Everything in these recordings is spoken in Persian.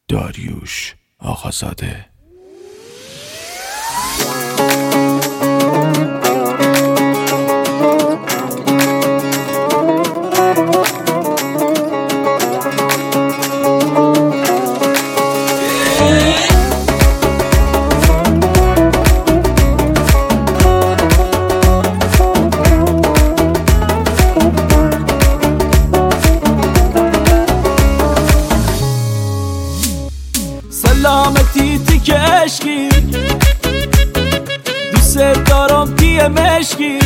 داریوش آقازاده. سلامتی تی که عشقی دوست دارم تی مشکی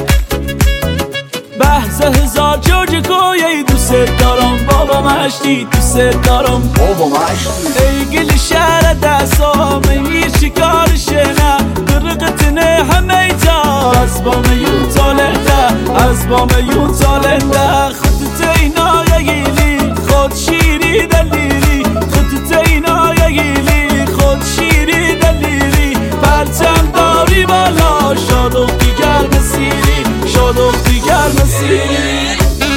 بحث هزار جوج کویی دوست دارم بابا مشتی دوست دارم بابا مشتی ای گل شهر دستام هیچ چیکارشه نه قرقتنه همه تا از بام یون تالنده از بام یون تالنده خودت اینا یگیلی خود شیری دلیری خودت اینا یگیلی خود شیری دلیری پرچم داری بالا شادق دیگر مسیری شادق دیگر مسیری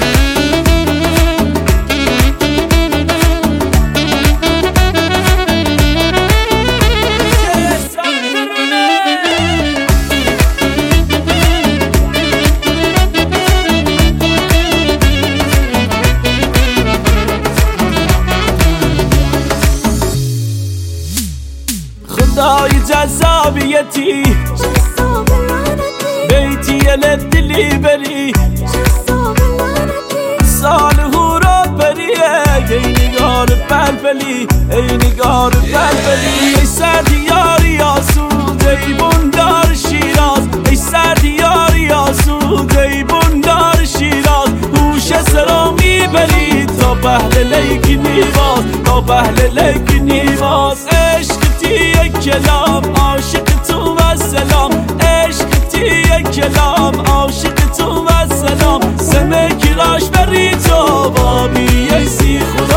خدای جذابیتی بیتی لدلی بری سال هورا بریه ای نگار پلپلی ای نگار پلپلی ای سردیاری آسود ای بندار شیراز ای سردیاری آسود ای بندار شیراز هوش سرا میبری تا پهل لیک نیواز تا پهل لیک نیواز عشق یک کلام عاشق تو و سلام عشق یک کلام عاشق تو و سلام سمه کراش بری تو بابی ایسی خدا